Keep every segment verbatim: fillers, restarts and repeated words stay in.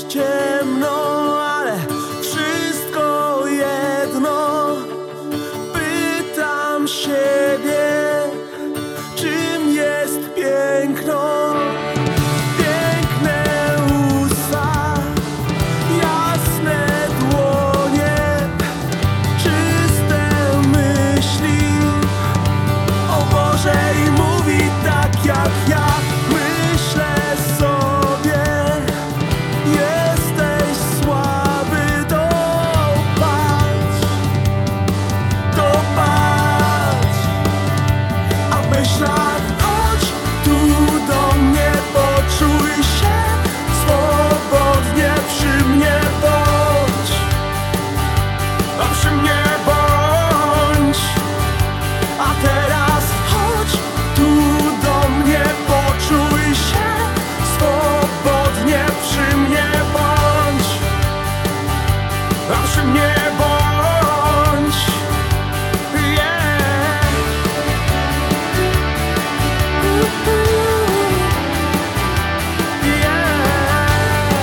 ciemno, ale wszystko jedno. Pytam siebie, czym jest piękno. Piękne usta, jasne dłonie, czyste myśli. O Boże, i mówi tak jak ja. Myślę sobie, jesteś słaby, to patrz, to patrz. A w myślach chodź tu do mnie, poczuj się swobodnie, przy mnie bądź, a przy mnie bądź. A teraz chodź tu do mnie, poczuj się swobodnie, przy mnie bądź, a przy mnie bądź. Yeah. Yeah.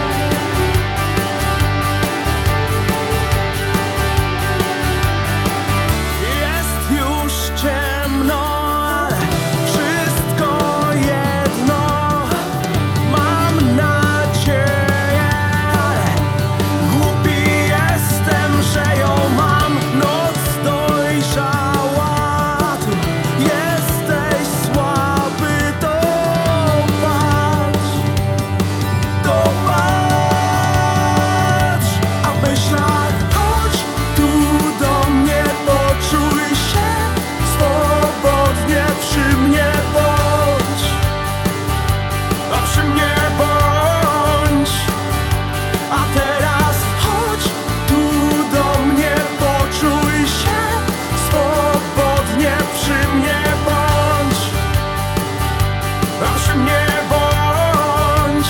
Jest już ciemno, ale wszystko jedno. Mam nadzieję, ale głupi jestem, że ją mam. Noc dojrzała, ty jesteś słaby, to patrz, to patrz. A w myślach chodź tu do mnie, poczuj się swobodnie, przy mnie bądź, a przy mnie bądź. A teraz chodź tu do mnie, poczuj się swobodnie, przy mnie bądź, a przy mnie bądź.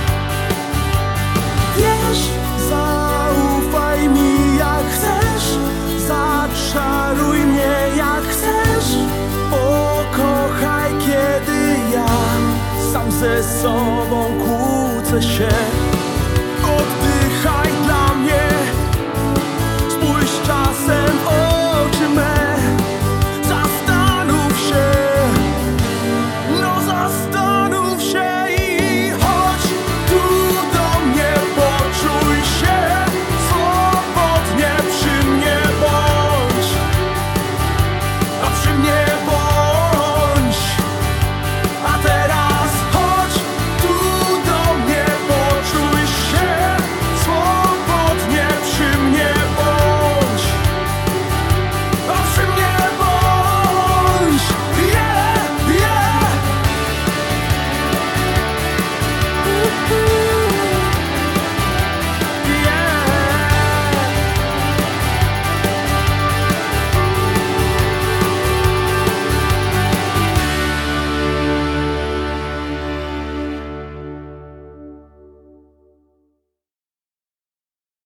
Wiesz, zaufaj mi jak chcesz, zaczaruj mnie jak chcesz, pokochaj kiedy ja sam ze sobą kłócę się.